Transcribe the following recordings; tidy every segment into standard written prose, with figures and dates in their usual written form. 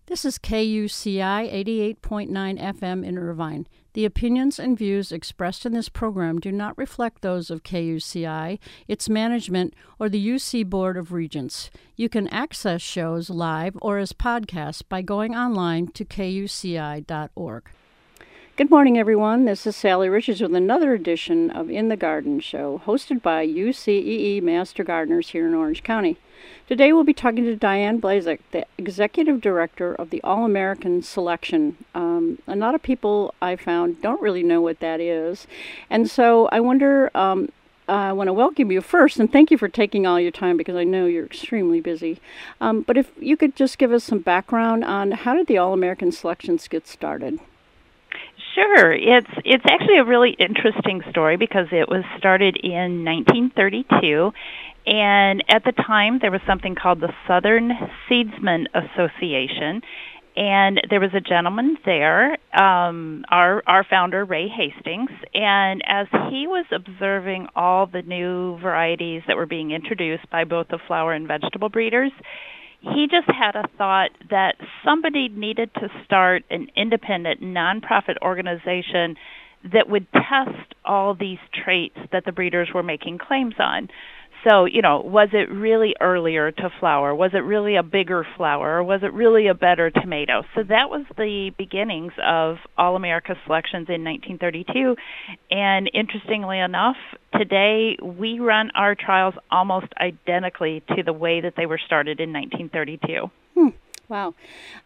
This is KUCI 88.9 FM in Irvine. The opinions and views expressed in this program do not reflect those of KUCI, its management, or the UC Board of Regents. You can access shows live or as podcasts by going online to kuci.org. Good morning, everyone. This is Sally Richards with another edition of In the Garden Show, hosted by UCEE Master Gardeners here in Orange County. Today we'll be talking to Diane Blazek, the Executive Director of the All-American Selection. A lot of people I found don't really know what that is. And so I wonder, I want to welcome you first, and thank you for taking all your time because I know you're extremely busy. But if you could just give us some background on how did the All-American Selections get started? Sure. It's actually a really interesting story because it was started in 1932, and at the time there was something called the Southern Seedsmen Association, and there was a gentleman there, our founder, Ray Hastings, and as he was observing all the new varieties that were being introduced by both the flower and vegetable breeders, he just had a thought that somebody needed to start an independent, nonprofit organization that would test all these traits that the breeders were making claims on. So, was it really earlier to flower? Was it really a bigger flower? Or was it really a better tomato? So that was the beginnings of All America Selections in 1932. And interestingly enough, today we run our trials almost identically to the way that they were started in 1932. Wow.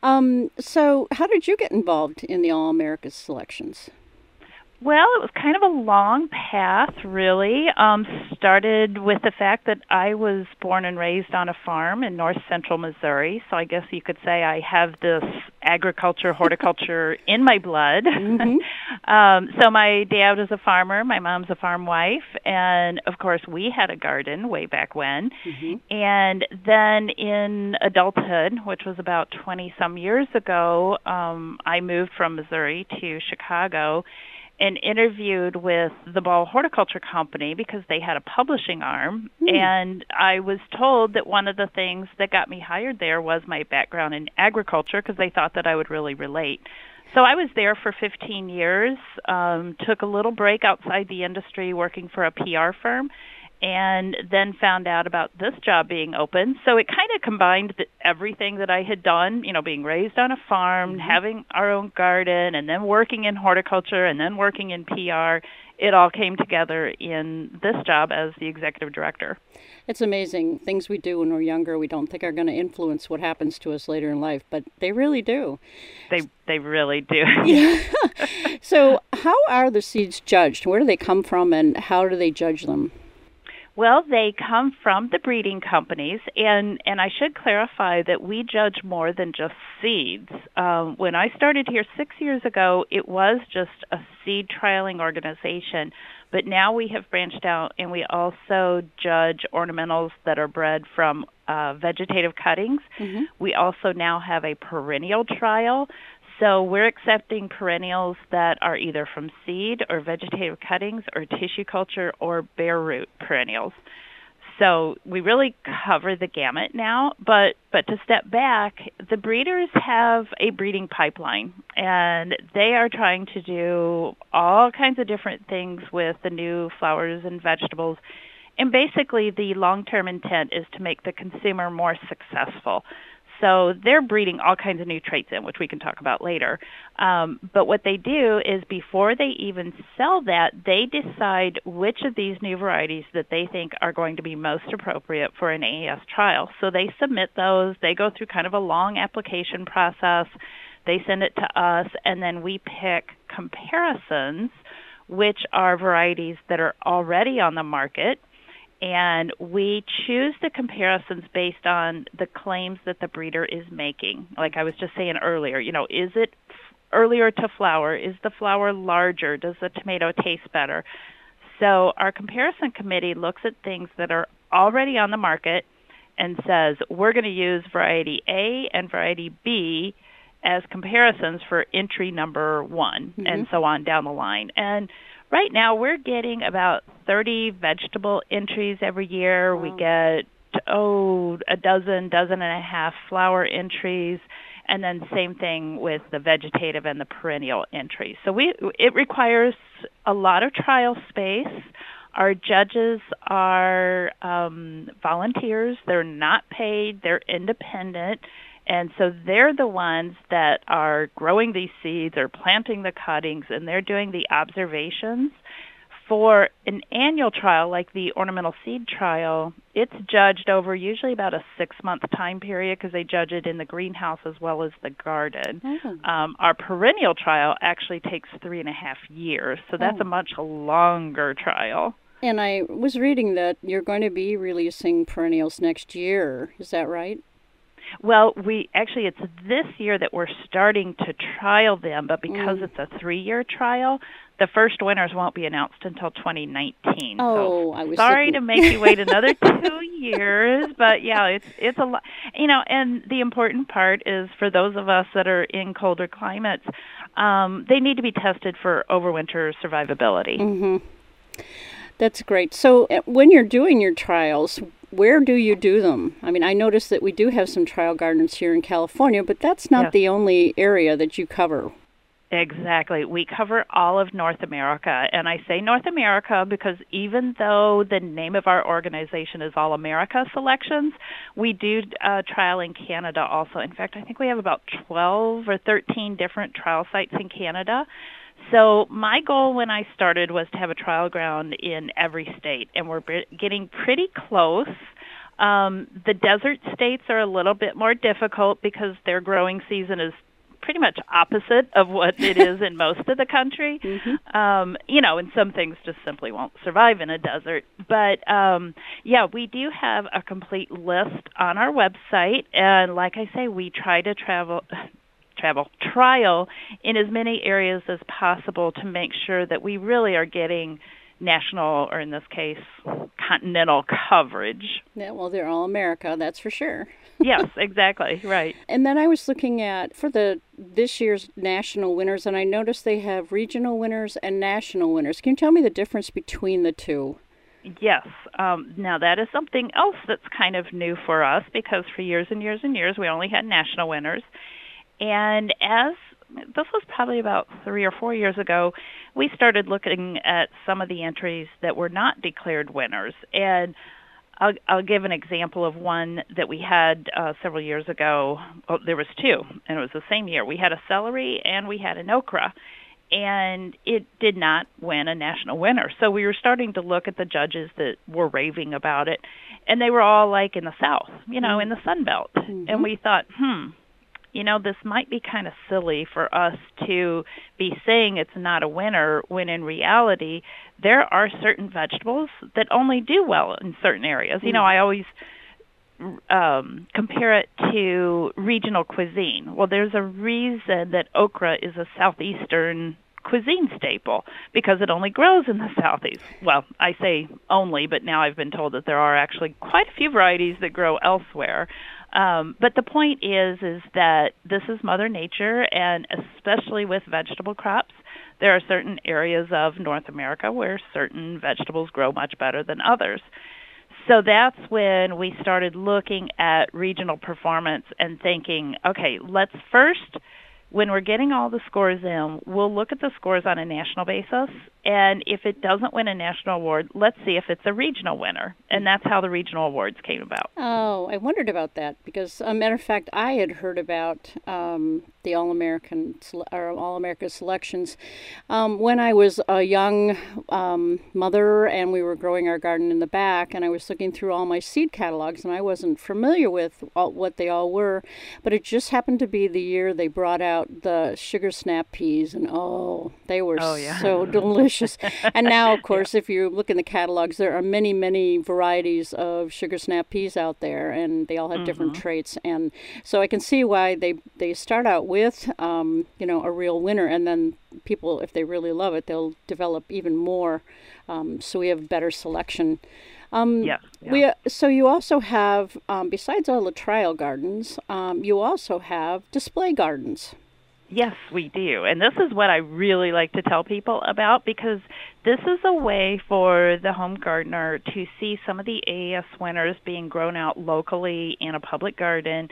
So how did you get involved in the All America Selections? Well, it was kind of a long path, really. Started with the fact that I was born and raised on a farm in north central Missouri, so I guess you could say I have this agriculture, horticulture in my blood. Mm-hmm. So my dad was a farmer, my mom's a farm wife, and of course we had a garden way back when. Mm-hmm. And then in adulthood, which was about 20-some years ago, I moved from Missouri to Chicago and interviewed with the Ball Horticulture Company because they had a publishing arm. And I was told that one of the things that got me hired there was my background in agriculture because they thought that I would really relate. So I was there for 15 years, took a little break outside the industry working for a PR firm, and then found out about this job being open. So it kind of combined everything that I had done, being raised on a farm, having our own garden, and then working in horticulture, and then working in PR. It all came together in this job as the executive director. It's amazing. Things we do when we're younger, we don't think are going to influence what happens to us later in life, but they really do. They really do. Yeah. So how are the seeds judged? Where do they come from, and how do they judge them? Well, they come from the breeding companies, and I should clarify that we judge more than just seeds. When I started here 6 years ago, it was just a seed trialing organization, but now we have branched out, and we also judge ornamentals that are bred from vegetative cuttings. Mm-hmm. We also now have a perennial trial. So we're accepting perennials that are either from seed or vegetative cuttings or tissue culture or bare root perennials. So we really cover the gamut now, but to step back, the breeders have a breeding pipeline, and they are trying to do all kinds of different things with the new flowers and vegetables. And basically the long-term intent is to make the consumer more successful. So they're breeding all kinds of new traits in, which we can talk about later. But what they do is before they even sell that, they decide which of these new varieties that they think are going to be most appropriate for an AES trial. So they submit those. They go through kind of a long application process. They send it to us, and then we pick comparisons, which are varieties that are already on the market. And we choose the comparisons based on the claims that the breeder is making. Like I was just saying earlier, is it earlier to flower? Is the flower larger? Does the tomato taste better? So our comparison committee looks at things that are already on the market and says, we're going to use variety A and variety B as comparisons for entry number one, and so on down the line. And right now, we're getting about 30 vegetable entries every year. Wow. We get, a dozen and a half flower entries. And then same thing with the vegetative and the perennial entries. So it requires a lot of trial space. Our judges are volunteers. They're not paid. They're independent. And so they're the ones that are growing these seeds or planting the cuttings, and they're doing the observations. For an annual trial like the ornamental seed trial, it's judged over usually about a 6-month time period because they judge it in the greenhouse as well as the garden. Our perennial trial actually takes 3.5 years, so that's a much longer trial. And I was reading that you're going to be releasing perennials next year. Is that right? Well, it's this year that we're starting to trial them, but because it's a 3-year trial, the first winners won't be announced until 2019. Oh, so I was sorry to make you wait another 2 years, but yeah, it's a lot. And the important part is for those of us that are in colder climates, they need to be tested for overwinter survivability. Mm-hmm. That's great. So when you're doing your trials, where do you do them? I mean, I noticed that we do have some trial gardens here in California, but that's not the only area that you cover. Exactly. We cover all of North America. And I say North America because even though the name of our organization is All America Selections, we do trial in Canada also. In fact, I think we have about 12 or 13 different trial sites in Canada. So my goal when I started was to have a trial ground in every state, and we're getting pretty close. The desert states are a little bit more difficult because their growing season is pretty much opposite of what it is in most of the country. And some things just simply won't survive in a desert. But, we do have a complete list on our website, and like I say, we try to trial in as many areas as possible to make sure that we really are getting national, or in this case, continental coverage. Yeah, well, they're all America, that's for sure. Yes, exactly, right. And then I was looking at for this year's national winners, and I noticed they have regional winners and national winners. Can you tell me the difference between the two? Yes. Now, that is something else that's kind of new for us because for years and years and years, we only had national winners. And this was probably about 3 or 4 years ago, we started looking at some of the entries that were not declared winners. And I'll give an example of one that we had several years ago. Well, there was 2, and it was the same year. We had a celery and we had an okra, and it did not win a national winner. So we were starting to look at the judges that were raving about it, and they were all like in the South, in the Sun Belt. And we thought, this might be kind of silly for us to be saying it's not a winner when in reality there are certain vegetables that only do well in certain areas. I always compare it to regional cuisine. Well, there's a reason that okra is a southeastern cuisine staple because it only grows in the southeast. Well, I say only, but now I've been told that there are actually quite a few varieties that grow elsewhere. But the point is that this is Mother Nature, and especially with vegetable crops, there are certain areas of North America where certain vegetables grow much better than others. So that's when we started looking at regional performance and thinking, okay, let's first, when we're getting all the scores in, we'll look at the scores on a national basis, and if it doesn't win a national award, let's see if it's a regional winner. And that's how the regional awards came about. Oh, I wondered about that because, a matter of fact, I had heard about the All-America Selections when I was a young mother, and we were growing our garden in the back, and I was looking through all my seed catalogs, and I wasn't familiar with what they all were, but it just happened to be the year they brought out the sugar snap peas, and they were so delicious. And now, of course, if you look in the catalogs, there are many, many varieties of sugar snap peas out there, and they all have different traits. And so I can see why they start out with, a real winner, and then people, if they really love it, they'll develop even more. So we have better selection. So you also have, besides all the trial gardens, you also have display gardens. Yes, we do. And this is what I really like to tell people about because this is a way for the home gardener to see some of the AAS winners being grown out locally in a public garden.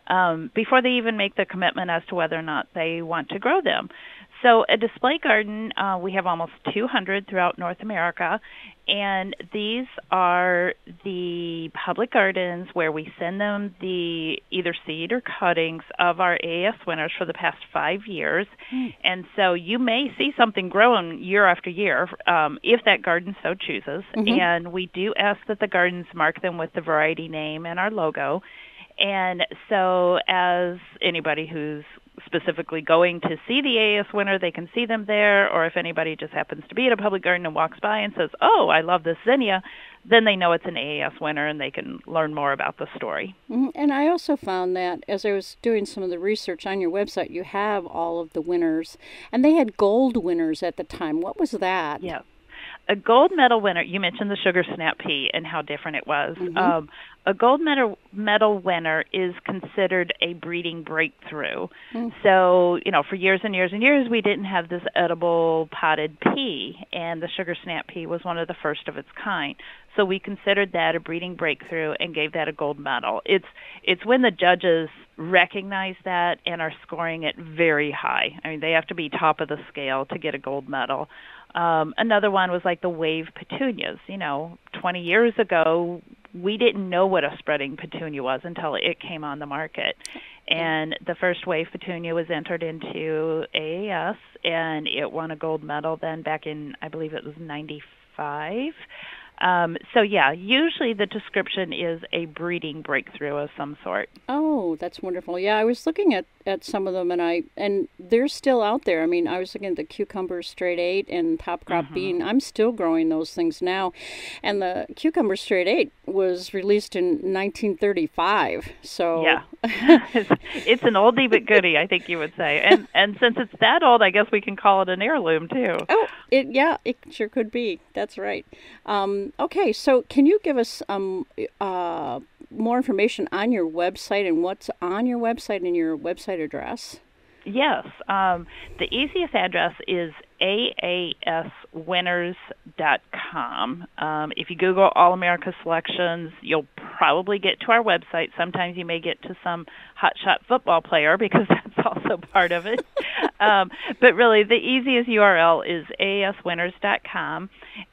before they even make the commitment as to whether or not they want to grow them. So a display garden, we have almost 200 throughout North America, and these are the public gardens where we send them the either seed or cuttings of our AAS winners for the past 5 years. And so you may see something growing year after year if that garden so chooses. And we do ask that the gardens mark them with the variety name and our logo. And so as anybody who's specifically going to see the AAS winner, they can see them there, or if anybody just happens to be at a public garden and walks by and says, oh, I love this zinnia, then they know it's an AAS winner and they can learn more about the story. And I also found that as I was doing some of the research on your website, you have all of the winners, and they had gold winners at the time. What was that? Yeah. A gold medal winner, you mentioned the sugar snap pea and how different it was. A gold medal winner is considered a breeding breakthrough. So, for years and years and years, we didn't have this edible potted pea, and the sugar snap pea was one of the first of its kind. So we considered that a breeding breakthrough and gave that a gold medal. It's when the judges recognize that and are scoring it very high. I mean, they have to be top of the scale to get a gold medal. Another one was like the wave petunias. 20 years ago, we didn't know what a spreading petunia was until it came on the market. And the first wave petunia was entered into AAS, and it won a gold medal then back in, I believe it was 95. So yeah, usually the description is a breeding breakthrough of some sort. Oh, that's wonderful. Yeah, I was looking at some of them, and they're still out there. I mean, I was looking at the cucumber straight 8 and top crop bean. I'm still growing those things now. And the cucumber straight 8 was released in 1935. So yeah, it's an oldie but goodie, I think you would say. And since it's that old, I guess we can call it an heirloom too. Oh, it sure could be. That's right. Okay, so can you give us more information on your website and what's on your website and your website address? Yes. The easiest address is aaswinners.com. If you Google All America Selections, you'll probably get to our website. Sometimes you may get to some hotshot football player because that's also part of it. But really, the easiest URL is aaswinners.com.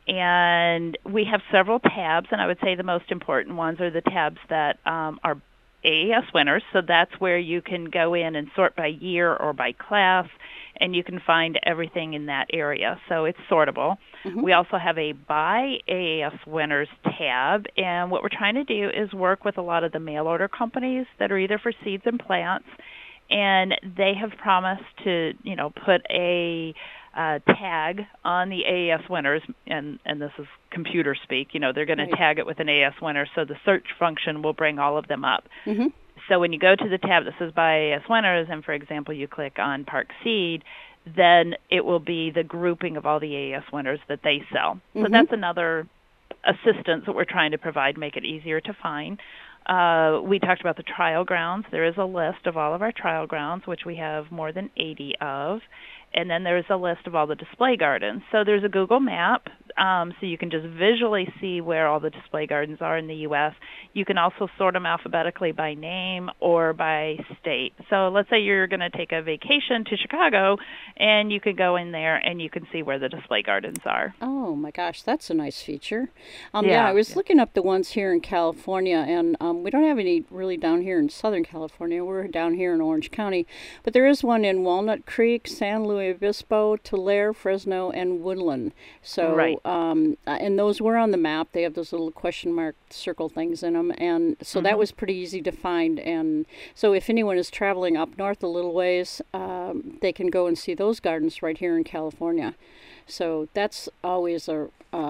And we have several tabs, and I would say the most important ones are the tabs that are AAS winners, so that's where you can go in and sort by year or by class, and you can find everything in that area, so it's sortable. We also have a Buy AAS Winners tab, and what we're trying to do is work with a lot of the mail order companies that are either for seeds and plants, and they have promised to, put a tag on the AAS winners, and this is computer speak, they're going to tag it with an AAS winner, so the search function will bring all of them up. So when you go to the tab that says Buy AAS Winners, and for example you click on Park Seed, then it will be the grouping of all the AAS winners that they sell. So that's another assistance that we're trying to provide, make it easier to find. We talked about the trial grounds. There is a list of all of our trial grounds, which we have more than 80 of. And then there's a list of all the display gardens. So there's a Google map, so you can just visually see where all the display gardens are in the U.S. You can also sort them alphabetically by name or by state. So let's say you're going to take a vacation to Chicago, and you could go in there and you can see where the display gardens are. Oh, my gosh, that's a nice feature. I was looking up the ones here in California, and we don't have any really down here in Southern California. We're down here in Orange County. But there is one in Walnut Creek, San Luis Obispo, Tulare, Fresno, and Woodland. So, and those were on the map. They have those little question mark circle things in them, and so that was pretty easy to find. And so, if anyone is traveling up north a little ways, they can go and see those gardens right here in California. So that's always a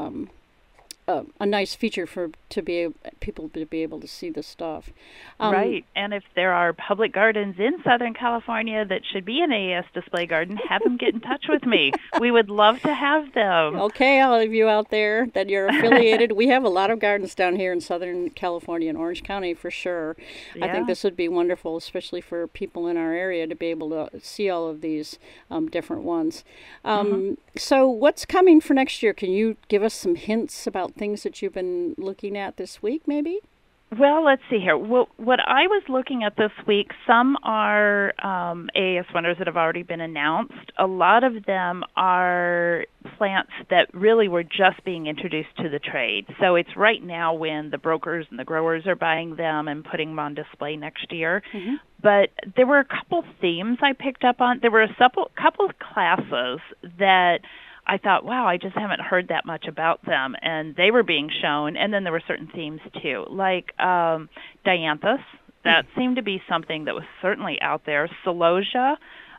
nice feature for people to be able to see the stuff. Right, and if there are public gardens in Southern California that should be an AAS display garden, have them get in touch with me. We would love to have them. Okay, all of you out there that you're affiliated, we have a lot of gardens down here in Southern California and Orange County for sure. Yeah. I think this would be wonderful, especially for people in our area to be able to see all of these different ones. So what's coming for next year? Can you give us some hints about things that you've been looking at this week, maybe? Well, let's see here. What I was looking at this week, some are AAS winners that have already been announced. A lot of them are plants that really were just being introduced to the trade. So it's right now when the brokers and the growers are buying them and putting them on display next year. Mm-hmm. But there were a couple themes I picked up on. There were a couple of classes that I thought, wow, I just haven't heard that much about them, and they were being shown. And then there were certain themes too, like dianthus. That seemed to be something that was certainly out there. Celosia.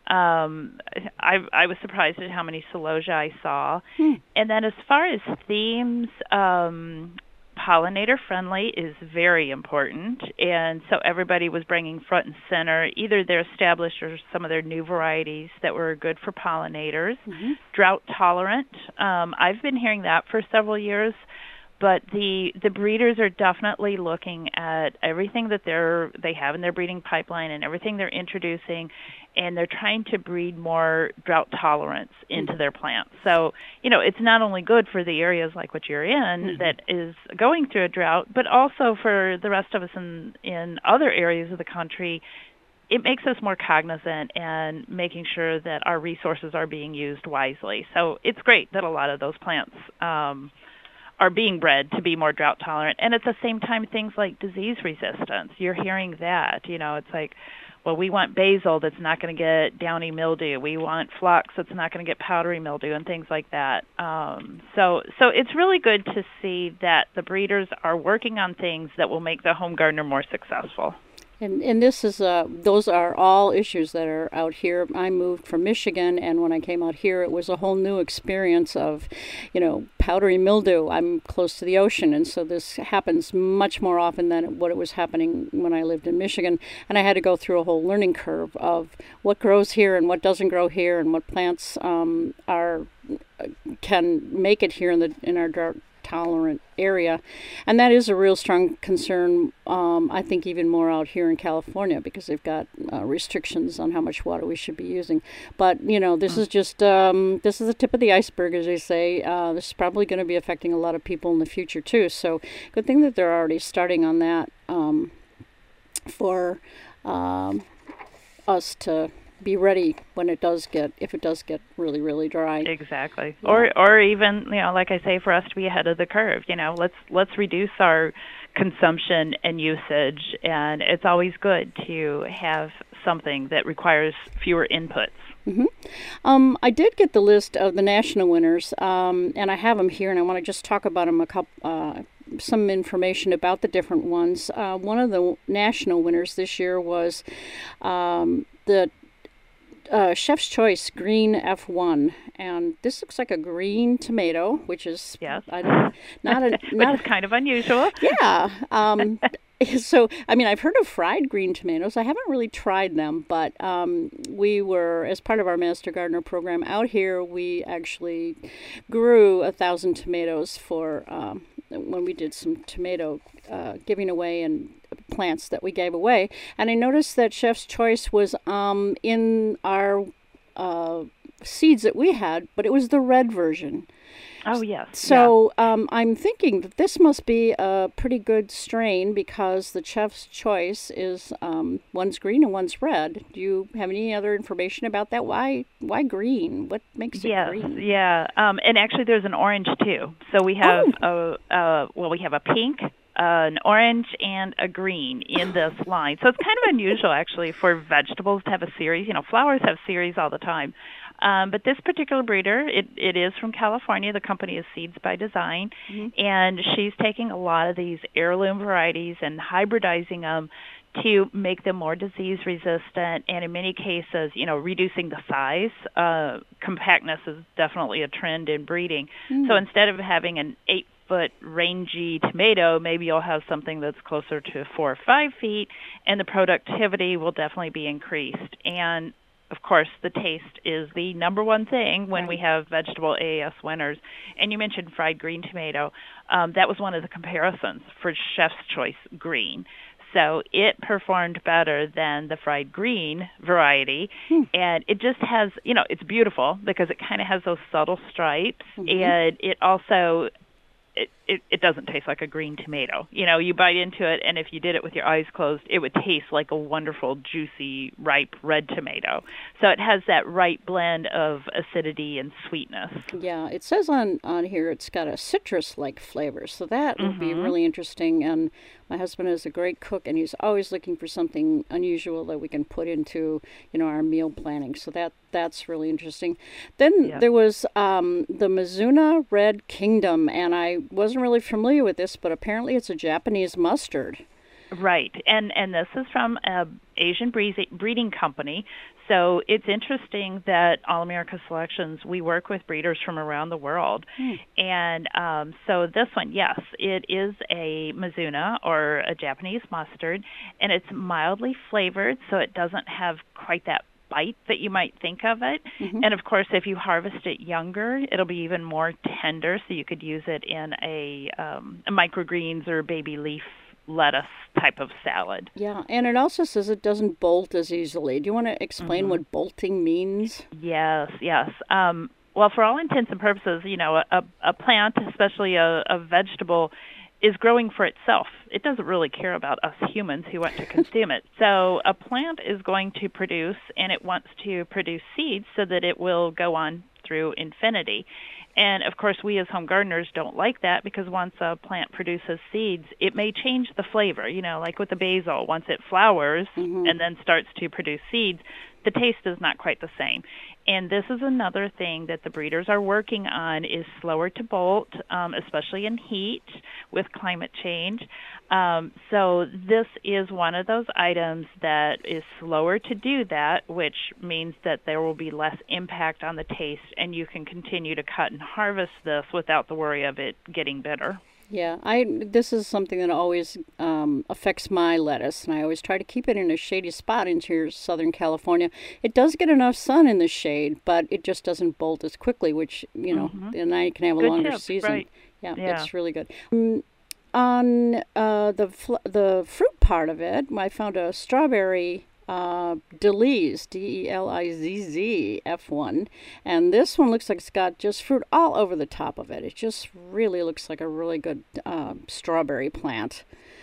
I was surprised at how many celosia I saw. And then as far as themes, pollinator friendly is very important, and so everybody was bringing front and center either their established or some of their new varieties that were good for pollinators. Mm-hmm. Drought tolerant, I've been hearing that for several years, but the breeders are definitely looking at everything that they have in their breeding pipeline and everything they're introducing, and they're trying to breed more drought tolerance into their plants. So, it's not only good for the areas like what you're in that is going through a drought, but also for the rest of us in other areas of the country. It makes us more cognizant and making sure that our resources are being used wisely. So it's great that a lot of those plants are being bred to be more drought tolerant. And at the same time, things like disease resistance, you're hearing that. It's like, well, we want basil that's not going to get downy mildew. We want phlox that's not going to get powdery mildew and things like that. So it's really good to see that the breeders are working on things that will make the home gardener more successful. And this is those are all issues that are out here. I moved from Michigan, and when I came out here, it was a whole new experience of, powdery mildew. I'm close to the ocean, and so this happens much more often than what it was happening when I lived in Michigan. And I had to go through a whole learning curve of what grows here and what doesn't grow here, and what plants can make it here in our drought tolerant area. And that is a real strong concern, I think even more out here in California, because they've got restrictions on how much water we should be using. But this is just this is the tip of the iceberg, as they say. This is probably going to be affecting a lot of people in the future too, so good thing that they're already starting on that for us to be ready when if it does get really, really dry. Exactly. Yeah. Or even, like I say, for us to be ahead of the curve. Let's reduce our consumption and usage, and it's always good to have something that requires fewer inputs. Mm-hmm. I did get the list of the national winners, and I have them here, and I want to just talk about them some information about the different ones. One of the national winners this year was the Chef's Choice Green F1, and this looks like a green tomato, which is yes, which is kind of unusual. Yeah. So, I've heard of fried green tomatoes. I haven't really tried them, but we were, as part of our Master Gardener program out here, we actually grew 1,000 tomatoes for when we did some tomato giving away and plants that we gave away. And I noticed that Chef's Choice was in our seeds that we had, but it was the red version. Oh, yes. So I'm thinking that this must be a pretty good strain, because the Chef's Choice is one's green and one's red. Do you have any other information about that? Why green? What makes it green? Yeah. And actually, there's an orange too. So we have we have a pink, an orange, and a green in this line. So it's kind of unusual, actually, for vegetables to have a series. Flowers have series all the time. But this particular breeder, it is from California. The company is Seeds by Design, and she's taking a lot of these heirloom varieties and hybridizing them to make them more disease resistant, and in many cases, reducing the size. Compactness is definitely a trend in breeding. So instead of having an 8-foot rangy tomato, maybe you'll have something that's closer to 4 or 5 feet, and the productivity will definitely be increased. And of course, the taste is the number one thing when we have vegetable AAS winners. And you mentioned fried green tomato. That was one of the comparisons for Chef's Choice Green. So it performed better than the fried green variety. And it just has, it's beautiful because it kind of has those subtle stripes. And it also, it doesn't taste like a green tomato. You bite into it, and if you did it with your eyes closed, it would taste like a wonderful, juicy, ripe red tomato. So it has that right blend of acidity and sweetness. Yeah, it says on here it's got a citrus-like flavor, so that would be Mm-hmm. really interesting. And my husband is a great cook, and he's always looking for something unusual that we can put into, our meal planning. So that's really interesting. Then Yep. there was the Mizuna Red Kingdom, and I wasn't really familiar with this, but apparently it's a Japanese mustard. Right, and this is from a Asian breeding company. So it's interesting that All America Selections, we work with breeders from around the world. And so this one, yes, it is a Mizuna or a Japanese mustard, and it's mildly flavored, so it doesn't have quite that bite that you might think of it. And of course, if you harvest it younger, it'll be even more tender, so you could use it in a microgreens or baby leaf lettuce type of salad. Yeah, and it also says it doesn't bolt as easily. Do you want to explain what bolting means? Yes, yes. Well, for all intents and purposes, a plant, especially a vegetable, is growing for itself. It doesn't really care about us humans who want to consume it. So a plant is going to produce, and it wants to produce seeds so that it will go on through infinity. And, of course, we as home gardeners don't like that because once a plant produces seeds, it may change the flavor. Like with the basil, once it flowers and then starts to produce seeds, the taste is not quite the same. And this is another thing that the breeders are working on is slower to bolt, especially in heat with climate change. So this is one of those items that is slower to do that, which means that there will be less impact on the taste, and you can continue to cut and harvest this without the worry of it getting bitter. Yeah, this is something that always affects my lettuce, and I always try to keep it in a shady spot in here, Southern California. It does get enough sun in the shade, but it just doesn't bolt as quickly, which, and I can have a Good longer tip, season. right. Yeah, Yeah. it's really good. On the fruit part of it, I found a strawberry Delizz, Delizz F1, and this one looks like it's got just fruit all over the top of it. It just really looks like a really good strawberry plant.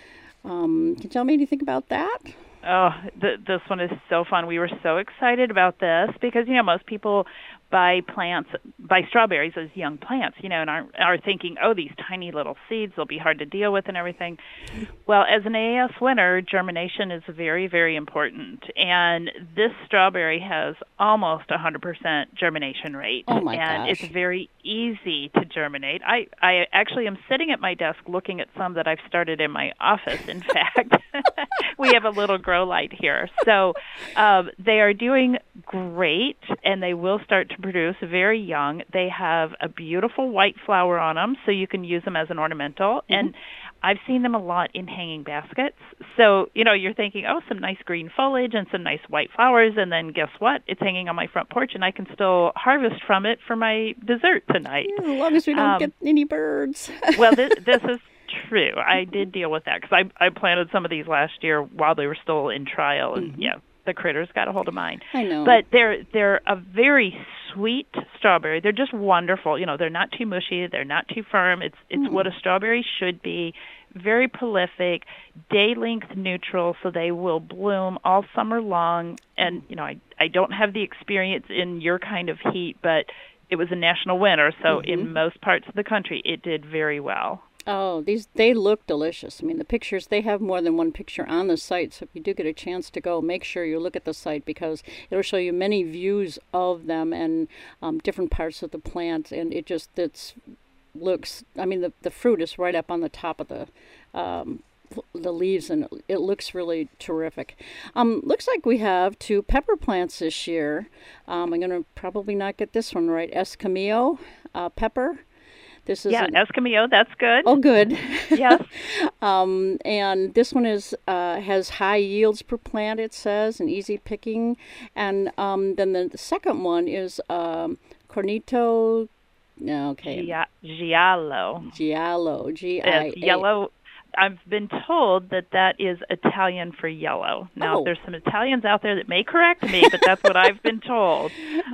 Can you tell me anything about that? Oh, this one is so fun. We were so excited about this because, most people buy strawberries as young plants, and are thinking, oh, these tiny little seeds will be hard to deal with and everything. Well, as an AAS winner, germination is very, very important. And this strawberry has almost 100% germination rate. Oh, my and gosh. it's very easy to germinate. I actually am sitting at my desk looking at some that I've started in my office, in fact. We have a little grow light here. So they are doing great, and they will start to produce very young. They have a beautiful white flower on them, so you can use them as an ornamental. And I've seen them a lot in hanging baskets. So, you're thinking, oh, some nice green foliage and some nice white flowers, and then guess what? It's hanging on my front porch, and I can still harvest from it for my dessert tonight. As long as we don't get any birds. Well, this is true. I did deal with that because I planted some of these last year while they were still in trial, and the critters got a hold of mine. I know. But they're a very sweet strawberry. They're just wonderful. They're not too mushy. They're not too firm. It's what a strawberry should be. Very prolific, day length neutral, so they will bloom all summer long. And I don't have the experience in your kind of heat, but it was a national winner, so in most parts of the country, it did very well. Oh, they look delicious. I mean, the pictures, they have more than one picture on the site, so if you do get a chance to go, make sure you look at the site because it'll show you many views of them and different parts of the plant, and it looks, I mean, the fruit is right up on the top of the leaves, and it looks really terrific. Looks like we have 2 pepper plants this year. I'm going to probably not get this one right. Escamillo pepper. This is Escamillo, that's good. Oh, good. Yes. And this one has high yields per plant, it says, and easy picking. And then the second one is Cornito. No, okay. Giallo. Giallo. It's yellow. I've been told that that is Italian for yellow. Now, Oh. there's some Italians out there that may correct me, but that's what I've been told.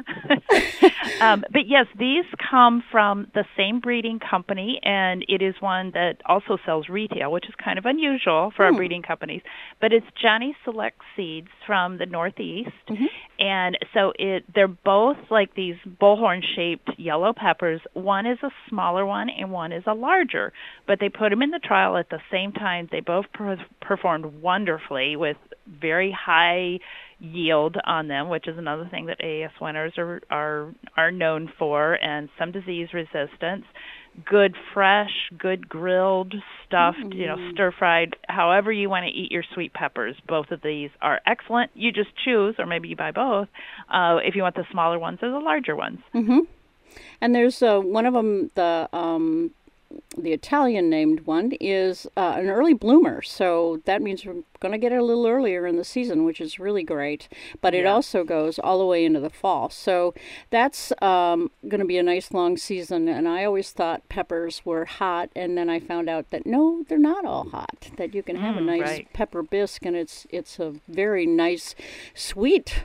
But yes, these come from the same breeding company, and it is one that also sells retail, which is kind of unusual for our breeding companies. But it's Johnny Select Seeds from the Northeast, and so they're both like these bullhorn-shaped yellow peppers. One is a smaller one, and one is a larger. But they put them in the trial at the same time. They both performed wonderfully with very high yield on them, which is another thing that AAS winners are known for, and some disease resistance. Good fresh, good grilled, stuffed, stir fried, however you want to eat your sweet peppers. Both of these are excellent. You just choose, or maybe you buy both, if you want the smaller ones or the larger ones. And there's one of them, the Italian named one, is an early bloomer. So that means we're going to get it a little earlier in the season, which is really great. But it also goes all the way into the fall. So that's going to be a nice long season. And I always thought peppers were hot. And then I found out that, no, they're not all hot. That you can have a nice pepper bisque. And it's a very nice, sweet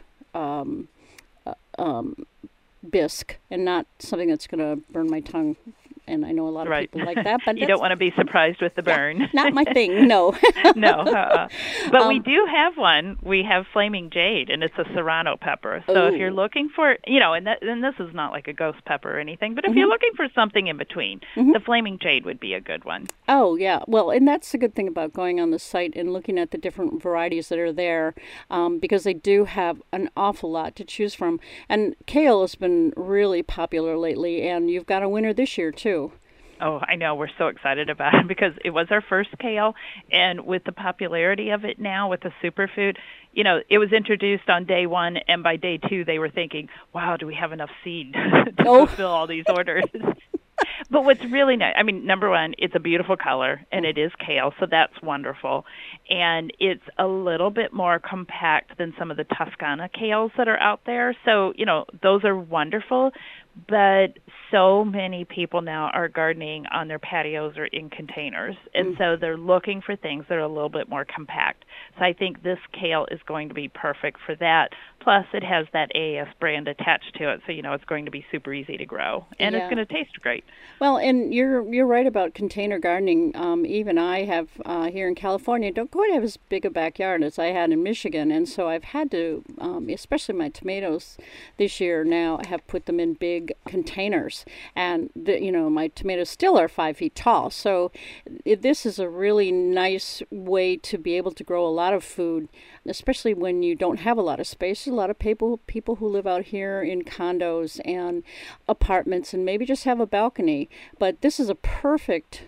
bisque, and not something that's going to burn my tongue. And I know a lot of people like that, but you don't want to be surprised with the burn. Yeah, not my thing, no. No. But we do have one. We have Flaming Jade, and it's a serrano pepper. So if you're looking for, and this is not like a ghost pepper or anything, but if you're looking for something in between, the Flaming Jade would be a good one. Oh, yeah. Well, and that's the good thing about going on the site and looking at the different varieties that are there, because they do have an awful lot to choose from. And kale has been really popular lately, and you've got a winner this year, too. Oh, I know. We're so excited about it because it was our first kale, and with the popularity of it now with the superfood, it was introduced on day one, and by day two they were thinking, wow, do we have enough seed to fulfill all these orders? But what's really nice, number one, it's a beautiful color, and it is kale, so that's wonderful. And it's a little bit more compact than some of the Toscana kales that are out there. So, those are wonderful. But so many people now are gardening on their patios or in containers, and so they're looking for things that are a little bit more compact. So I think this kale is going to be perfect for that. Plus, it has that AAS brand attached to it, so it's going to be super easy to grow, and it's going to taste great. Well, and you're right about container gardening. Even I have here in California don't quite have as big a backyard as I had in Michigan, and so I've had to, especially my tomatoes this year now, I have put them in big containers, and my tomatoes still are 5 feet tall. So this is a really nice way to be able to grow a lot of food, especially when you don't have a lot of space. There's a lot of people who live out here in condos and apartments and maybe just have a balcony. But this is a perfect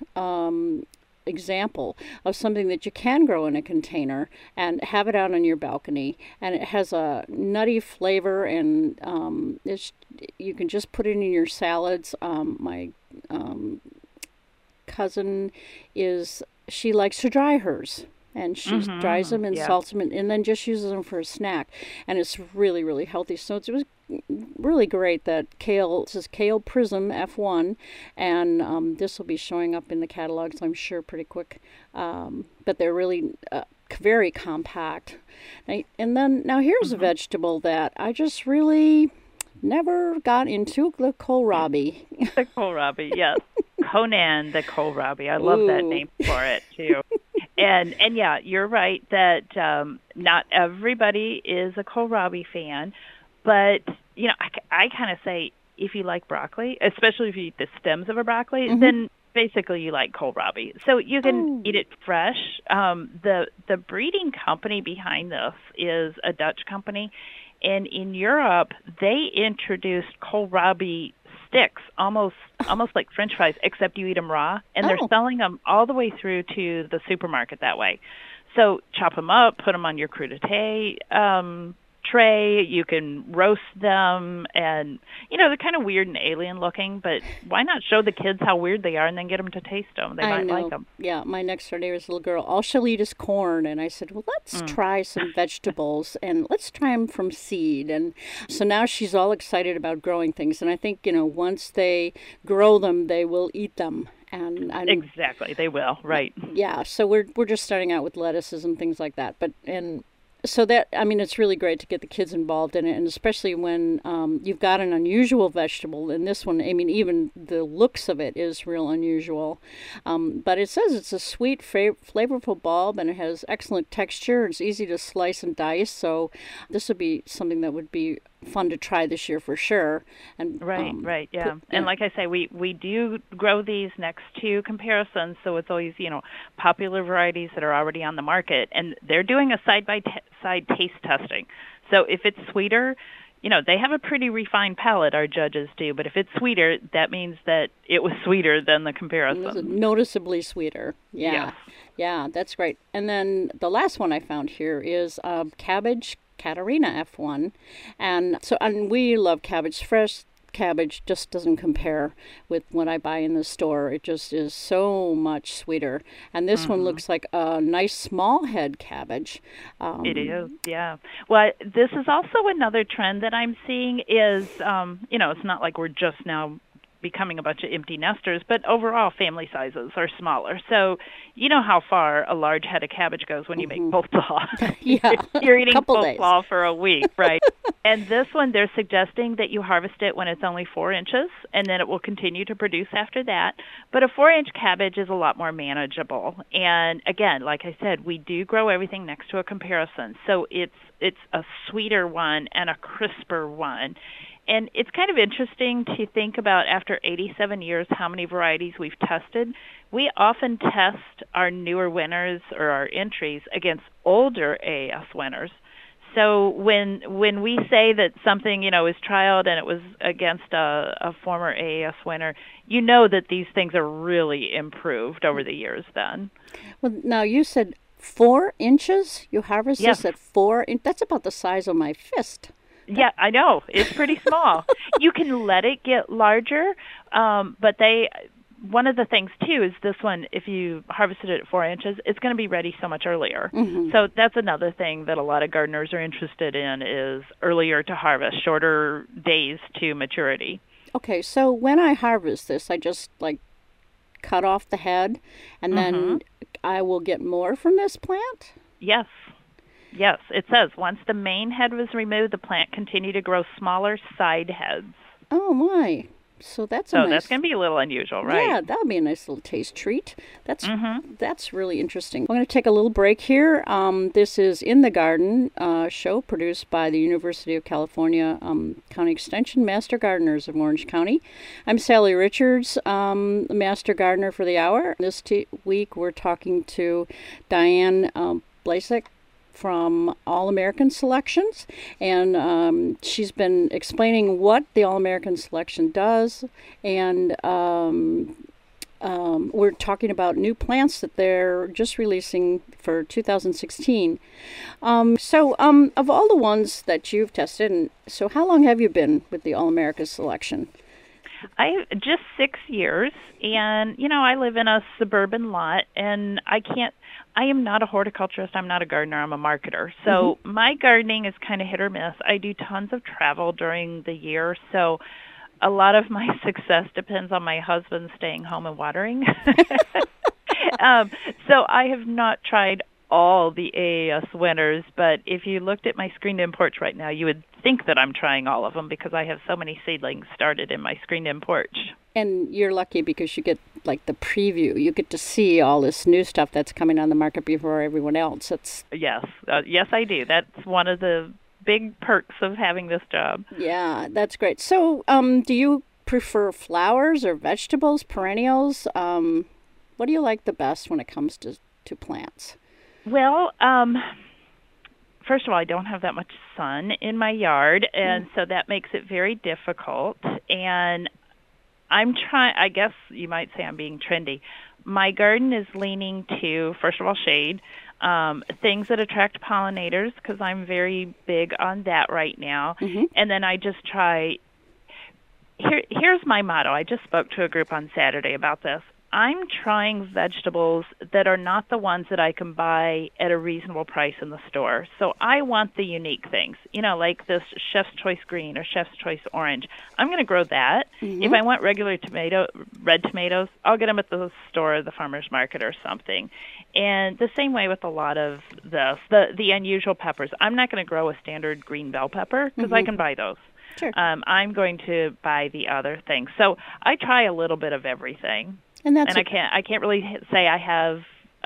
example of something that you can grow in a container and have it out on your balcony, and it has a nutty flavor, and you can just put it in your salads. My cousin she likes to dry hers, and she dries them and salts them, and then just uses them for a snack, and it's really, really healthy. So it was really great that this is Kale Prism F1, and this will be showing up in the catalogs, I'm sure, pretty quick. But they're really very compact. And then now here's a vegetable that I just really never got into, the kohlrabi. The kohlrabi, yes. Conan the kohlrabi. I love that name for it too. And yeah, you're right that not everybody is a kohlrabi fan, but I kind of say if you like broccoli, especially if you eat the stems of a broccoli, then basically you like kohlrabi. So you can eat it fresh. The breeding company behind this is a Dutch company, and in Europe they introduced kohlrabi sticks, almost like French fries, except you eat them raw, and they're selling them all the way through to the supermarket that way. So chop them up, put them on your crudité tray. You can roast them, and they're kind of weird and alien looking, but why not show the kids how weird they are and then get them to taste them? They might like them. Yeah, my next door neighbor's little girl, all she'll eat is corn, and I said, well, let's try some vegetables, and let's try them from seed. And so now she's all excited about growing things, and I think once they grow them, they will eat them. And exactly, they will, right? Yeah, so we're just starting out with lettuces and things like that, so that, I mean, it's really great to get the kids involved in it, and especially when you've got an unusual vegetable. In this one, I mean, even the looks of it is real unusual. But it says it's a sweet, flavorful bulb, and it has excellent texture. It's easy to slice and dice, so this would be something that would be fun to try this year for sure. And Right, yeah. And like I say, we do grow these next to comparisons, so it's always, popular varieties that are already on the market, and they're doing a side-by-side taste testing. So if it's sweeter, they have a pretty refined palate, our judges do, but if it's sweeter, that means that it was sweeter than the comparison. Noticeably sweeter. Yeah. Yes. Yeah, that's great. And then the last one I found here is cabbage Catarina F1, and we love cabbage. Fresh cabbage just doesn't compare with what I buy in the store. It just is so much sweeter. And this one looks like a nice small head cabbage. It is, yeah. Well, this is also another trend that I'm seeing is, it's not like we're just now becoming a bunch of empty nesters, but overall family sizes are smaller. So you know how far a large head of cabbage goes when you make coleslaw. Yeah, You're eating days. coleslaw for a week, right? And this one, they're suggesting that you harvest it when it's only 4 inches, and then it will continue to produce after that. But a 4-inch cabbage is a lot more manageable. And again, like I said, we do grow everything next to a comparison. So it's a sweeter one and a crisper one. And it's kind of interesting to think about after 87 years how many varieties we've tested. We often test our newer winners or our entries against older AAS winners. So when we say that something, is trialed and it was against a former AAS winner, that these things are really improved over the years then. Well, now you said 4 inches? You harvest Yes. this at 4 inches? That's about the size of my fist. Yeah, I know. It's pretty small. You can let it get larger, but one of the things, too, is this one, if you harvested it at 4 inches, it's going to be ready so much earlier. Mm-hmm. So that's another thing that a lot of gardeners are interested in is earlier to harvest, shorter days to maturity. Okay, so when I harvest this, I just, cut off the head, and then I will get more from this plant? Yes. Yes, it says once the main head was removed, the plant continued to grow smaller side heads. Oh, my. So that's that's going to be a little unusual, right? Yeah, that would be a nice little taste treat. That's really interesting. I'm going to take a little break here. This is In the Garden show produced by the University of California County Extension Master Gardeners of Orange County. I'm Sally Richards, Master Gardener for the Hour. This week we're talking to Diane Blasek from All American Selections, and she's been explaining what the All American Selection does, and we're talking about new plants that they're just releasing for 2016. Of all the ones that you've tested, so how long have you been with the All American Selection? Just 6 years, and I live in a suburban lot, and I am not a horticulturist, I'm not a gardener, I'm a marketer. So my gardening is kind of hit or miss. I do tons of travel during the year, so a lot of my success depends on my husband staying home and watering. So I have not tried all the AAS winners, but if you looked at my screened-in porch right now, you would think that I'm trying all of them because I have so many seedlings started in my screened-in porch. And you're lucky because you get the preview. You get to see all this new stuff that's coming on the market before everyone else. Yes, I do. That's one of the big perks of having this job. Yeah, that's great. So, do you prefer flowers or vegetables, perennials? What do you like the best when it comes to plants? Well, first of all, I don't have that much sun in my yard, and so that makes it very difficult. And I guess you might say I'm being trendy. My garden is leaning to, first of all, shade, things that attract pollinators, because I'm very big on that right now. And then I just try, here's my motto. I just spoke to a group on Saturday about this. I'm trying vegetables that are not the ones that I can buy at a reasonable price in the store. So I want the unique things, like this Chef's Choice green or Chef's Choice orange. I'm going to grow that. If I want regular red tomatoes, I'll get them at the store, the farmer's market or something. And the same way with a lot of the unusual peppers. I'm not going to grow a standard green bell pepper because I can buy those. Sure. I'm going to buy the other things. So I try a little bit of everything. And I can't really say I have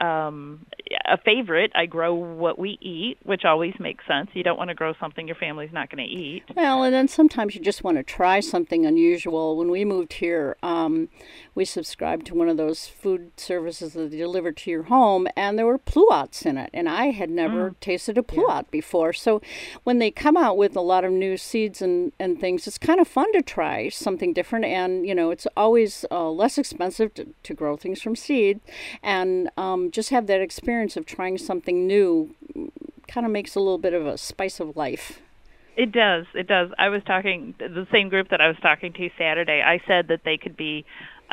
a favorite. I grow what we eat, which always makes sense. You don't want to grow something your family's not going to eat. Well, and then sometimes you just want to try something unusual. When we moved here, we subscribed to one of those food services that deliver to your home, and there were pluots in it, and I had never tasted a pluot before. So when they come out with a lot of new seeds and things, it's kind of fun to try something different, and it's always less expensive to grow things from seed, and just have that experience of trying something new kind of makes a little bit of a spice of life. It does. I was talking, the same group that I was talking to Saturday, I said that they could be,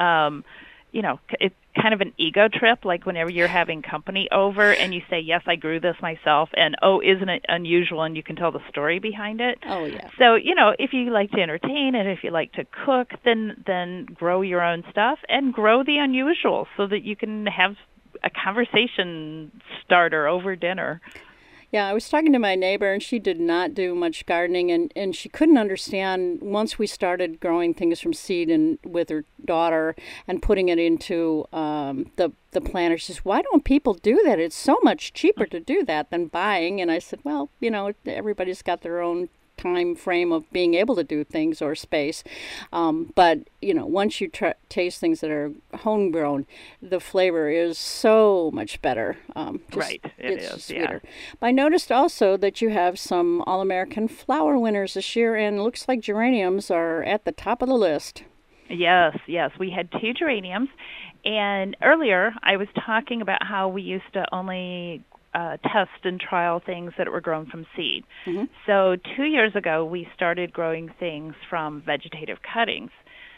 it's kind of an ego trip, like whenever you're having company over and you say, yes, I grew this myself, and, oh, isn't it unusual, and you can tell the story behind it. Oh, yeah. So, if you like to entertain and if you like to cook, then grow your own stuff and grow the unusual so that you can have a conversation starter over dinner. Yeah, I was talking to my neighbor, and she did not do much gardening, and she couldn't understand once we started growing things from seed and with her daughter and putting it into the planter. She says, why don't people do that? It's so much cheaper to do that than buying. And I said, well, everybody's got their own time frame of being able to do things or space. But, once you taste things that are homegrown, the flavor is so much better. Right. It's sweeter. Yeah. But I noticed also that you have some All-American flower winners this year, and it looks like geraniums are at the top of the list. Yes. We had 2 geraniums. And earlier I was talking about how we used to only test and trial things that were grown from seed. So 2 years ago, we started growing things from vegetative cuttings.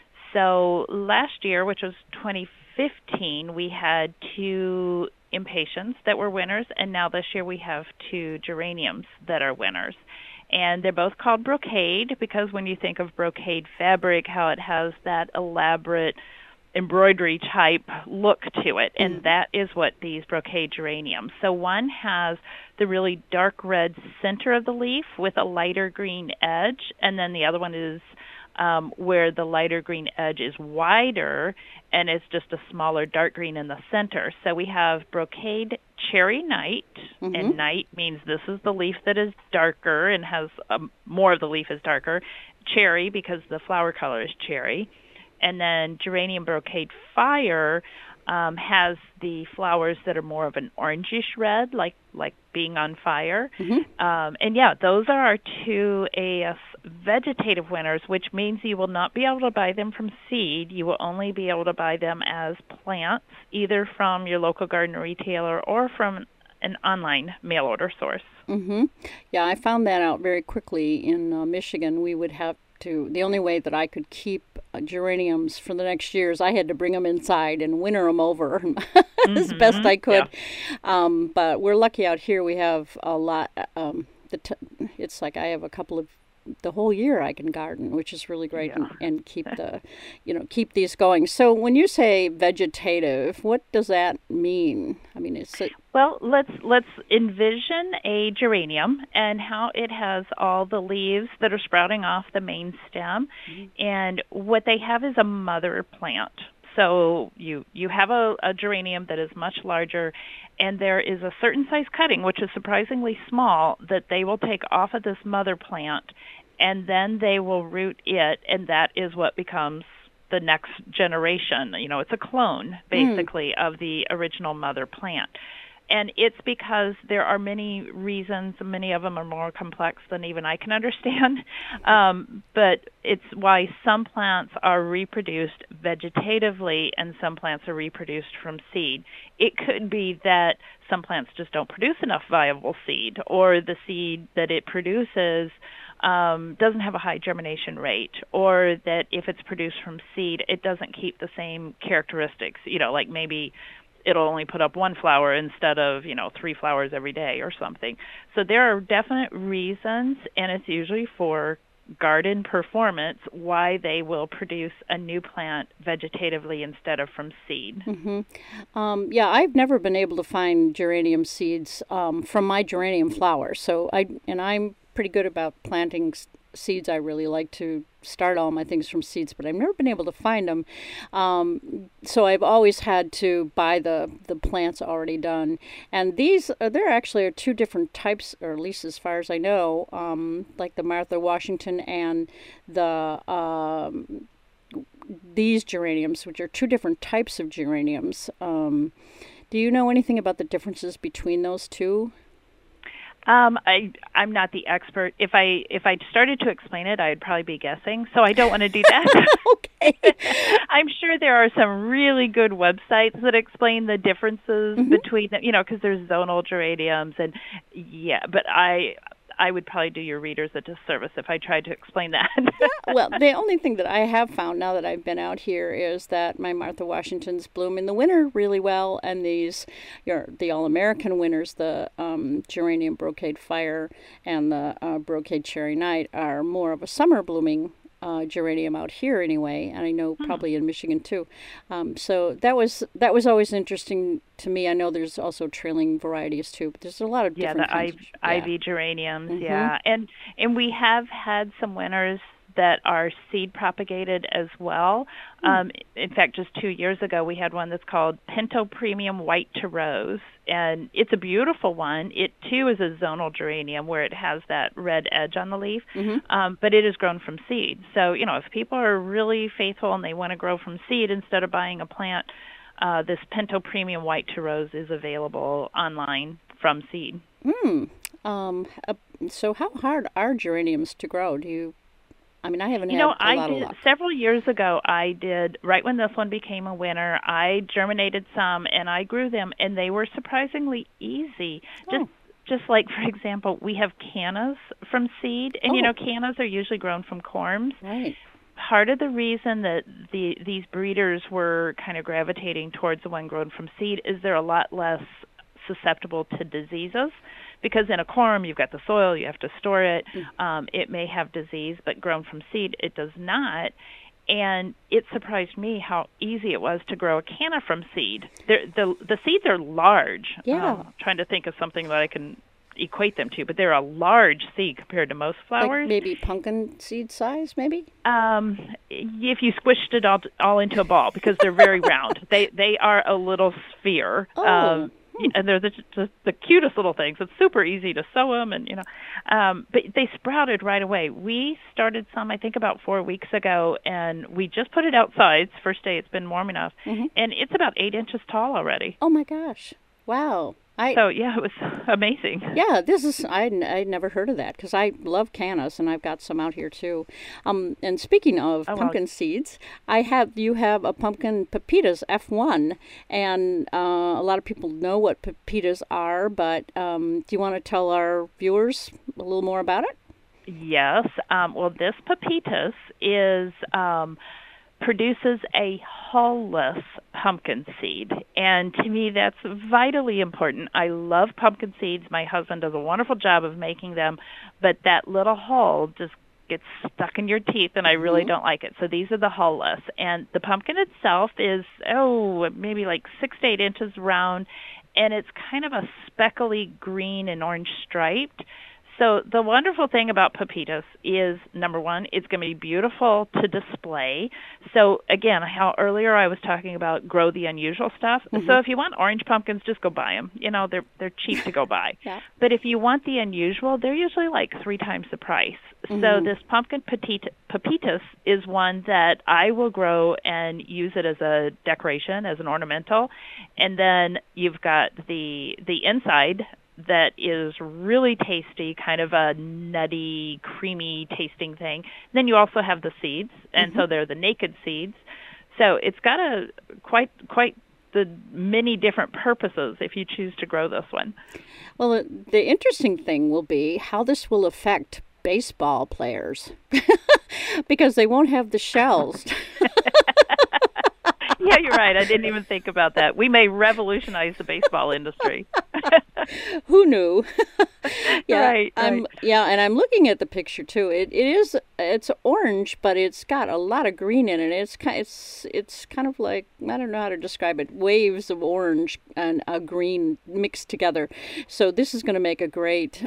So last year, which was 2015, we had 2 impatiens that were winners, and now this year we have 2 geraniums that are winners. And they're both called brocade because when you think of brocade fabric, how it has that elaborate embroidery type look to it, and that is what these brocade geraniums. So one has the really dark red center of the leaf with a lighter green edge, and then the other one is where the lighter green edge is wider and it's just a smaller dark green in the center. So we have brocade cherry night, and night means this is the leaf that is darker and has more of the leaf is darker. Cherry because the flower color is cherry. And then geranium brocade fire has the flowers that are more of an orangish red, like being on fire. And yeah, those are our 2 AS vegetative winners, which means you will not be able to buy them from seed. You will only be able to buy them as plants, either from your local garden retailer or from an online mail order source. Yeah, I found that out very quickly. In Michigan, we would have the only way that I could keep geraniums for the next year is I had to bring them inside and winter them over as best I could. Yeah. But we're lucky out here. We have a lot. It's like I have a couple of the whole year I can garden, which is really great, and keep keep these going. So when you say vegetative, what does that mean? I mean, well, let's envision a geranium and how it has all the leaves that are sprouting off the main stem, and what they have is a mother plant. So you have a geranium that is much larger, and there is a certain size cutting, which is surprisingly small, that they will take off of this mother plant, and then they will root it, and that is what becomes the next generation. It's a clone, basically, of the original mother plant. And it's because there are many reasons, many of them are more complex than even I can understand. But it's why some plants are reproduced vegetatively and some plants are reproduced from seed. It could be that some plants just don't produce enough viable seed, or the seed that it produces doesn't have a high germination rate, or that if it's produced from seed, it doesn't keep the same characteristics. Like maybe it'll only put up one flower instead of 3 flowers every day or something. So there are definite reasons, and it's usually for garden performance, why they will produce a new plant vegetatively instead of from seed. Yeah, I've never been able to find geranium seeds from my geranium flowers. So I'm pretty good about planting seeds. I really like to start all my things from seeds, but I've never been able to find them. So I've always had to buy the plants already done. And these, there actually are 2 different types, or at least as far as I know, like the Martha Washington and the these geraniums, which are 2 different types of geraniums. Do you know anything about the differences between those 2? I'm not the expert. If I started to explain it, I'd probably be guessing. So I don't want to do that. Okay. I'm sure there are some really good websites that explain the differences between them. Because there's zonal geraniums, and but I would probably do your readers a disservice if I tried to explain that. Well, the only thing that I have found now that I've been out here is that my Martha Washingtons bloom in the winter really well, and these, the All-American winners, the Geranium Brocade Fire and the Brocade Cherry Night, are more of a summer blooming geranium out here anyway, and I know probably in Michigan too. So that was always interesting to me. I know there's also trailing varieties too, but there's a lot of different kinds. Ivy geraniums, and we have had some winners that are seed propagated as well. In fact, just 2 years ago, we had one that's called Pinto Premium White to Rose, and it's a beautiful one. It, too, is a zonal geranium where it has that red edge on the leaf, but it is grown from seed. So, if people are really faithful and they want to grow from seed instead of buying a plant, this Pinto Premium White to Rose is available online from seed. So how hard are geraniums to grow? I haven't had a lot of luck. Several years ago, I did, right when this one became a winner, I germinated some and I grew them, and they were surprisingly easy. Just like, for example, we have cannas from seed, and cannas are usually grown from corms. Right. Part of the reason that these breeders were kind of gravitating towards the one grown from seed is they're a lot less susceptible to diseases, because in a corm you've got the soil, you have to store it. It may have disease, but grown from seed it does not. And it surprised me how easy it was to grow a canna from seed. The seeds are large. Trying to think of something that I can equate them to, but they're a large seed compared to most flowers. Like maybe pumpkin seed size, maybe? If you squished it all into a ball, because they're very round. They are a little sphere. And they're just the cutest little things. It's super easy to sow them, and but they sprouted right away. We started some, I think, about 4 weeks ago, and we just put it outside. It's the first day it's been warm enough, and it's about 8 inches tall already. Oh my gosh! Wow. It was amazing. Yeah, I'd never heard of that, because I love cannas, and I've got some out here too. And speaking of pumpkin seeds, you have a pumpkin pepitas F1, and a lot of people know what pepitas are, but do you want to tell our viewers a little more about it? Yes. Well, this pepitas is produces a hull-less pumpkin seed, and to me that's vitally important. I love pumpkin seeds. My husband does a wonderful job of making them, but that little hull just gets stuck in your teeth, and I really don't like it. So these are the hull-less, and the pumpkin itself is maybe like 6 to 8 inches round, and it's kind of a speckly green and orange striped. So the wonderful thing about pepitas is, number one, it's going to be beautiful to display. So again, how earlier I was talking about grow the unusual stuff. So if you want orange pumpkins, just go buy them. They're cheap to go buy. Yeah. But if you want the unusual, they're usually like 3 times the price. So this pumpkin pepitas is one that I will grow and use it as a decoration, as an ornamental. And then you've got the inside that is really tasty, kind of a nutty, creamy tasting thing. Then you also have the seeds, and so they're the naked seeds. So it's got quite the many different purposes if you choose to grow this one. Well, the interesting thing will be how this will affect baseball players because they won't have the shells. Yeah, you're right. I didn't even think about that. We may revolutionize the baseball industry. Who knew? Yeah, right. And I'm looking at the picture too. It's orange, but it's got a lot of green in it. It's kind of like, I don't know how to describe it, waves of orange and a green mixed together. So this is going to make a great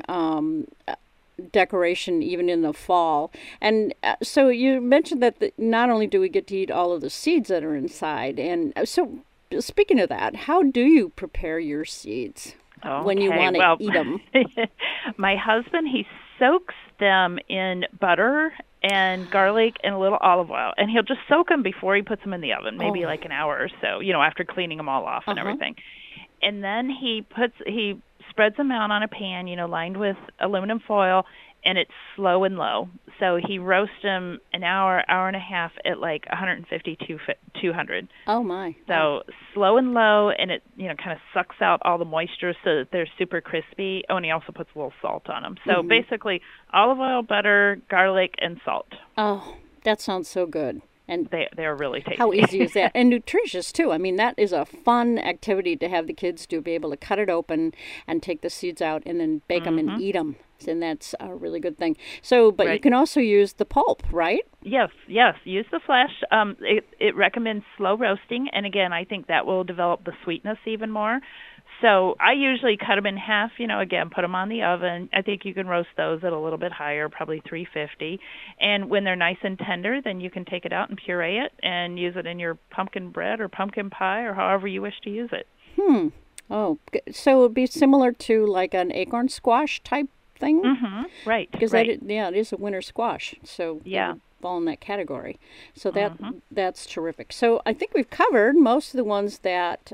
decoration even in the fall. And so you mentioned that not only do we get to eat all of the seeds that are inside, and so speaking of that, how do you prepare your seeds when you want to eat them? My husband, he soaks them in butter and garlic and a little olive oil, and he'll just soak them before he puts them in the oven, maybe like an hour or so, after cleaning them all off and everything. And then he spreads them out on a pan, lined with aluminum foil, and it's slow and low. So he roasts them an hour and a half at like 150 to 200. Oh, my. So slow and low, and it, kind of sucks out all the moisture so that they're super crispy. Oh, and he also puts a little salt on them. So basically olive oil, butter, garlic, and salt. Oh, that sounds so good. And they're really tasty. How easy is that? And nutritious, too. I mean, that is a fun activity to have the kids do, be able to cut it open and take the seeds out and then bake them and eat them. And that's a really good thing. So, but you can also use the pulp, right? Yes. Use the flesh. It recommends slow roasting. And again, I think that will develop the sweetness even more. So I usually cut them in half, again, put them on the oven. I think you can roast those at a little bit higher, probably 350. And when they're nice and tender, then you can take it out and puree it and use it in your pumpkin bread or pumpkin pie or however you wish to use it. Oh, so it would be similar to like an acorn squash type thing? Right. Because it is a winter squash. So yeah. Fall in that category. So that's terrific. So I think we've covered most of the ones that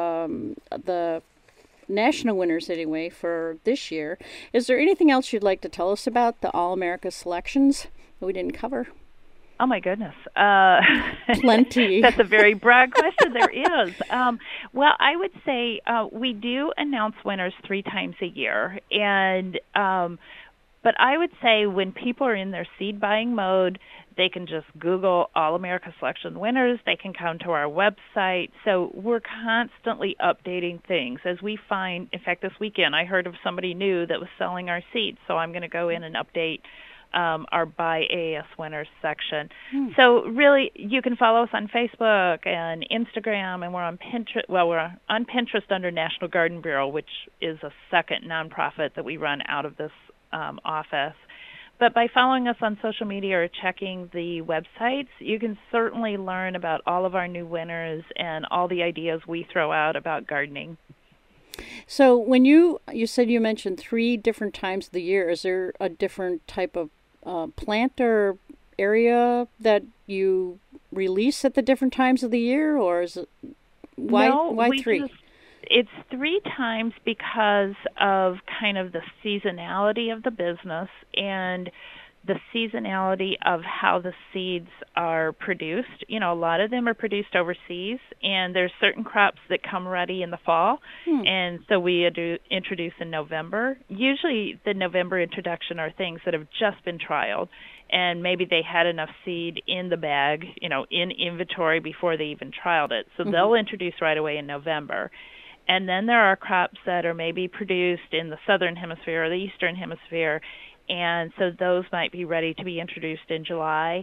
the national winners anyway for this year. Is there anything else you'd like to tell us about the All-America selections that we didn't cover? Oh, my goodness. Plenty. That's a very broad question. There is. Well, I would say we do announce winners 3 times a year. And but I would say when people are in their seed buying mode, they can just Google All-America Selection winners. They can come to our website. So we're constantly updating things as we find. In fact, this weekend I heard of somebody new that was selling our seeds. So I'm going to go in and update our Buy AAS Winners section. So really, you can follow us on Facebook and Instagram, and we're on Pinterest. Well, we're on Pinterest under National Garden Bureau, which is a second nonprofit that we run out of this office. But by following us on social media or checking the websites, you can certainly learn about all of our new winners and all the ideas we throw out about gardening. So when you said you mentioned 3 different times of the year, is there a different type of plant or area that you release at the different times of the year, or is it why 3? It's 3 times because of kind of the seasonality of the business and the seasonality of how the seeds are produced. A lot of them are produced overseas, and there's certain crops that come ready in the fall, and so we introduce in November. Usually the November introduction are things that have just been trialed, and maybe they had enough seed in the bag, in inventory before they even trialed it. So they'll introduce right away in November. And then there are crops that are maybe produced in the southern hemisphere or the eastern hemisphere, and so those might be ready to be introduced in July.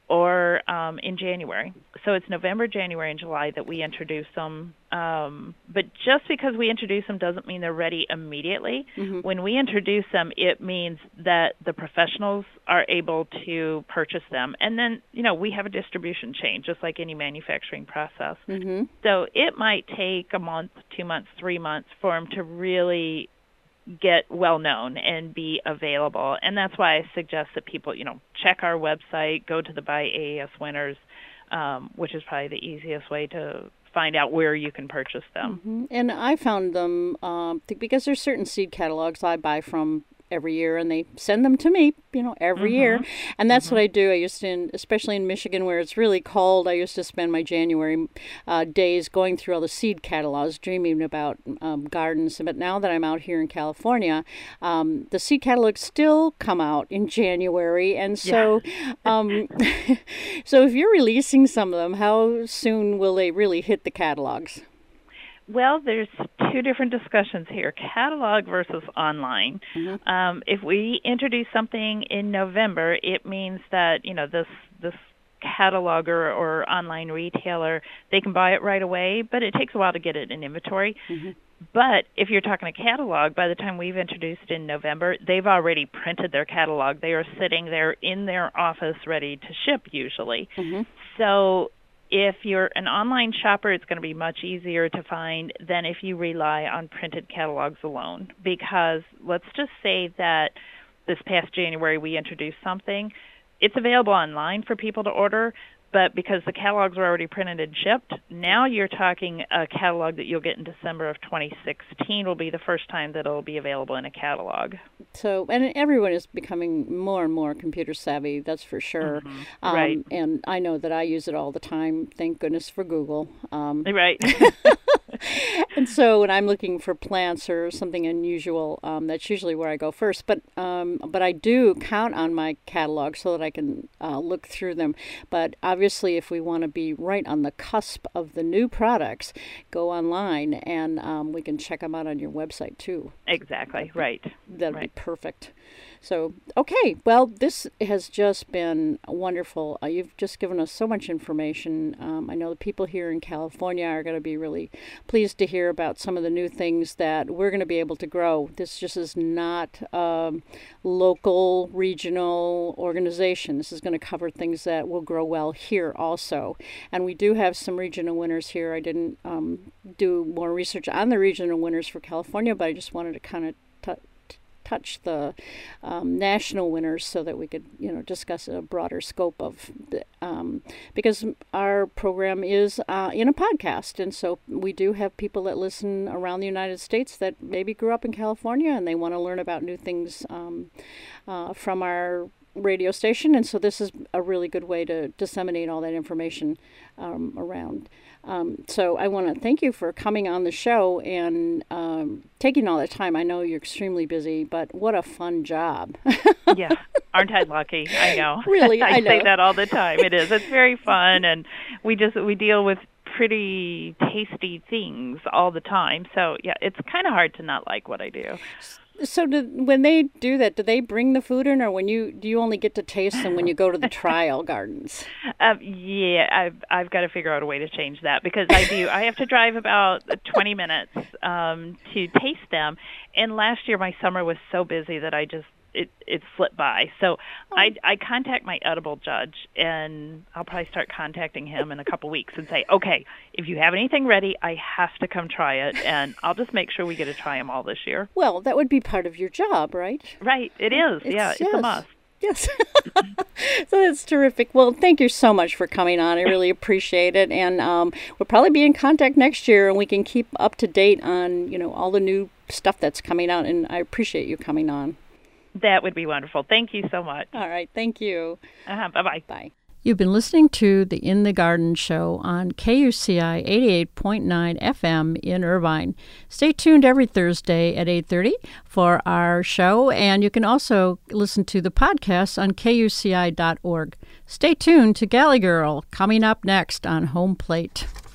or in January. So it's November, January, and July that we introduce them. But just because we introduce them doesn't mean they're ready immediately. Mm-hmm. When we introduce them, it means that the professionals are able to purchase them. And then, we have a distribution chain, just like any manufacturing process. Mm-hmm. So it might take a month, 2 months, 3 months for them to really get well known and be available. And that's why I suggest that people, check our website, go to the Buy AAS Winners, which is probably the easiest way to find out where you can purchase them. Mm-hmm. And I found them because there's certain seed catalogs I buy from every year, and they send them to me, every year. And that's what I do. I used to, especially in Michigan where it's really cold, I used to spend my January days going through all the seed catalogs, dreaming about gardens. But now that I'm out here in California, the seed catalogs still come out in January. And so, so if you're releasing some of them, how soon will they really hit the catalogs? Well, there's two different discussions here, catalog versus online. Mm-hmm. If we introduce something in November, it means that, this cataloger or online retailer, they can buy it right away, but it takes a while to get it in inventory. Mm-hmm. But if you're talking a catalog, by the time we've introduced in November, they've already printed their catalog. They are sitting there in their office ready to ship usually. Mm-hmm. So if you're an online shopper, it's going to be much easier to find than if you rely on printed catalogs alone. Because let's just say that this past January we introduced something. It's available online for people to order, but because the catalogs are already printed and shipped, now you're talking a catalog that you'll get in December of 2016 will be the first time that it'll be available in a catalog. So, and everyone is becoming more and more computer savvy, that's for sure. Mm-hmm. Right. And I know that I use it all the time. Thank goodness for Google. Right. And so when I'm looking for plants or something unusual, that's usually where I go first. But I do count on my catalog so that I can look through them. But obviously, if we want to be right on the cusp of the new products, go online and we can check them out on your website too. Exactly. Right. That'd be perfect. So, okay, well, this has just been wonderful. You've just given us so much information. I know the people here in California are going to be really pleased to hear about some of the new things that we're going to be able to grow. This just is not local, regional organization. This is going to cover things that will grow well here also. And we do have some regional winners here. I didn't do more research on the regional winners for California, but I just wanted to kind of touch the national winners so that we could, discuss a broader scope of the, because our program is in a podcast, and so we do have people that listen around the United States that maybe grew up in California and they want to learn about new things from our radio station, and so this is a really good way to disseminate all that information around. So I want to thank you for coming on the show and taking all the time. I know you're extremely busy, but what a fun job. Yeah, aren't I lucky? I know. Really, I know. say that all the time. It is. It's very fun, and we deal with pretty tasty things all the time. So yeah, it's kind of hard to not like what I do. So when they do that, do they bring the food in, or do you only get to taste them when you go to the trial gardens? Yeah, I've got to figure out a way to change that because I have to drive about 20 minutes to taste them. And last year my summer was so busy that it slipped by. So I contact my edible judge, and I'll probably start contacting him in a couple weeks and say, okay, if you have anything ready, I have to come try it, and I'll just make sure we get to try them all this year. Well, that would be part of your job, right? Right, it is. It's a must. Yes. So that's terrific. Well, thank you so much for coming on. I really appreciate it. And we'll probably be in contact next year, and we can keep up to date on, all the new stuff that's coming out. And I appreciate you coming on. That would be wonderful. Thank you so much. All right. Thank you. Bye-bye. Bye. You've been listening to the In the Garden Show on KUCI 88.9 FM in Irvine. Stay tuned every Thursday at 8:30 for our show, and you can also listen to the podcast on KUCI.org. Stay tuned to Galley Girl coming up next on Home Plate.